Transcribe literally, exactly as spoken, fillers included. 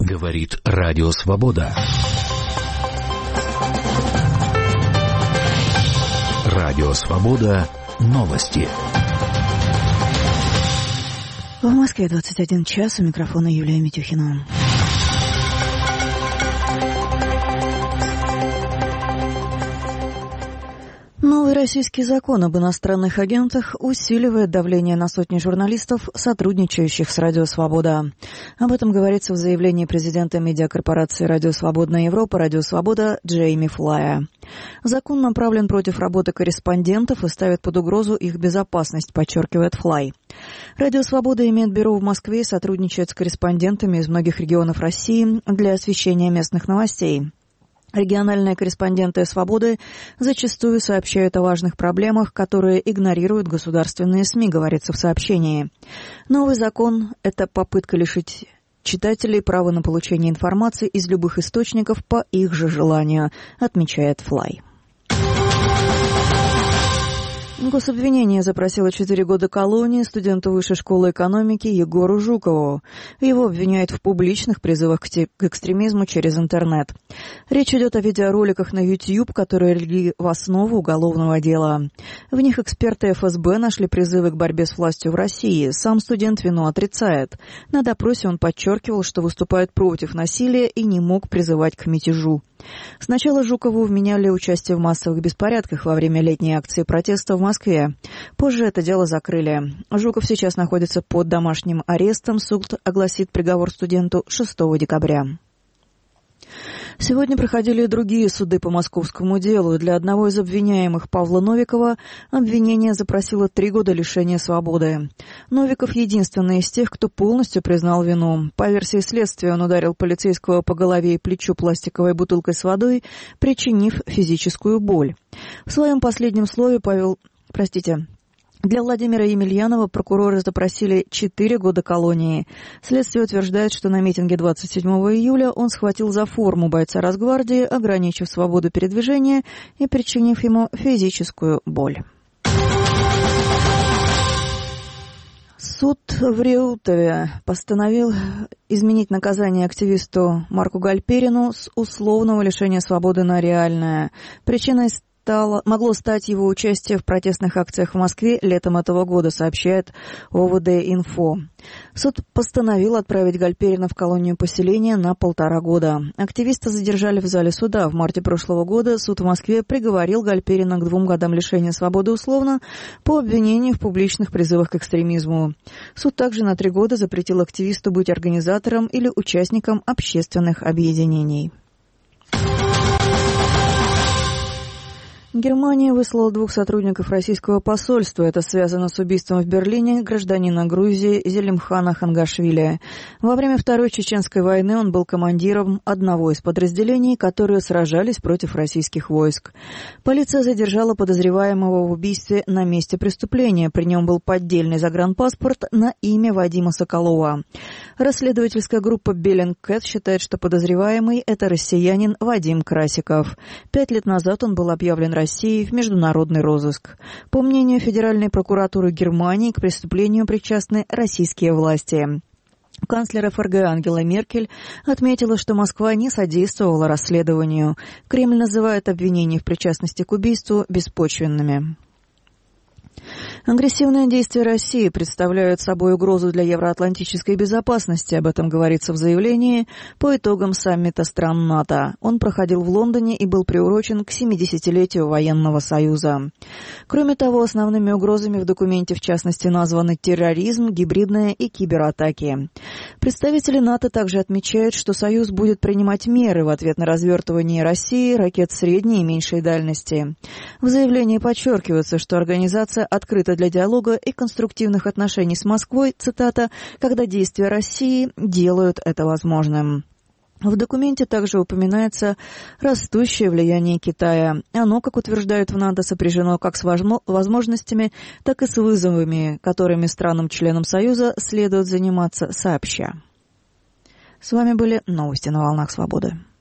Говорит Радио Свобода. Радио Свобода. Новости. В Москве двадцать один час. У микрофона Юлия Митюхина. Новый российский закон об иностранных агентах усиливает давление на сотни журналистов, сотрудничающих с Радио Свобода. Об этом говорится в заявлении президента медиакорпорации «Радио Свободная Европа» «Радио Свобода» Джейми Флая. Закон направлен против работы корреспондентов и ставит под угрозу их безопасность, подчеркивает Флай. «Радио Свобода» имеет бюро в Москве и сотрудничает с корреспондентами из многих регионов России для освещения местных новостей. Региональные корреспонденты «Свободы» зачастую сообщают о важных проблемах, которые игнорируют государственные СМИ, говорится в сообщении. Новый закон – это попытка лишить читателей права на получение информации из любых источников по их же желанию, отмечает Флай. Гособвинение запросило четыре года колонии студенту Высшей школы экономики Егору Жукову. Его обвиняют в публичных призывах к, те- к экстремизму через интернет. Речь идет о видеороликах на YouTube, которые легли в основу уголовного дела. В них эксперты эф эс бэ нашли призывы к борьбе с властью в России. Сам студент вину отрицает. На допросе он подчеркивал, что выступает против насилия и не мог призывать к мятежу. Сначала Жукову вменяли участие в массовых беспорядках во время летней акции протеста в Москве. Позже это дело закрыли. Жуков сейчас находится под домашним арестом. Суд огласит приговор студенту шестого декабря. Сегодня проходили и другие суды по московскому делу. Для одного из обвиняемых, Павла Новикова, обвинение запросило три года лишения свободы. Новиков единственный из тех, кто полностью признал вину. По версии следствия, он ударил полицейского по голове и плечу пластиковой бутылкой с водой, причинив физическую боль. В своем последнем слове Павел... Простите... Для Владимира Емельянова прокуроры запросили четыре года колонии. Следствие утверждает, что на митинге двадцать седьмого июля он схватил за форму бойца Росгвардии, ограничив свободу передвижения и причинив ему физическую боль. Суд в Реутове постановил изменить наказание активисту Марку Гальперину с условного лишения свободы на реальное. Причиной Стало, могло стать его участие в протестных акциях в Москве летом этого года, сообщает о вэ дэ-инфо. Суд постановил отправить Гальперина в колонию поселения на полтора года. Активиста задержали в зале суда. В марте прошлого года суд в Москве приговорил Гальперина к двум годам лишения свободы условно по обвинению в публичных призывах к экстремизму. Суд также на три года запретил активисту быть организатором или участником общественных объединений. Германия выслала двух сотрудников российского посольства. Это связано с убийством в Берлине гражданина Грузии Зелимхана Хангашвили. Во время Второй Чеченской войны он был командиром одного из подразделений, которые сражались против российских войск. Полиция задержала подозреваемого в убийстве на месте преступления. При нем был поддельный загранпаспорт на имя Вадима Соколова. Расследовательская группа Беллингкэт считает, что подозреваемый – это россиянин Вадим Красиков. Пять лет назад он был объявлен России в международный розыск. По мнению Федеральной прокуратуры Германии, к преступлению причастны российские власти. Канцлер эф эр гэ Ангела Меркель отметила, что Москва не содействовала расследованию. Кремль называет обвинения в причастности к убийству беспочвенными. Агрессивные действия России представляют собой угрозу для евроатлантической безопасности. Об этом говорится в заявлении по итогам саммита стран НАТО. Он проходил в Лондоне и был приурочен к семидесятилетию военного союза. Кроме того, основными угрозами в документе в частности названы терроризм, гибридные и кибератаки. Представители НАТО также отмечают, что Союз будет принимать меры в ответ на развертывание России ракет средней и меньшей дальности. В заявлении подчеркивается, что организация открыта для диалога и конструктивных отношений с Москвой, цитата, «когда действия России делают это возможным». В документе также упоминается растущее влияние Китая. Оно, как утверждают в НАТО, сопряжено как с возможностями, так и с вызовами, которыми странам-членам Союза следует заниматься сообща. С вами были новости на волнах свободы.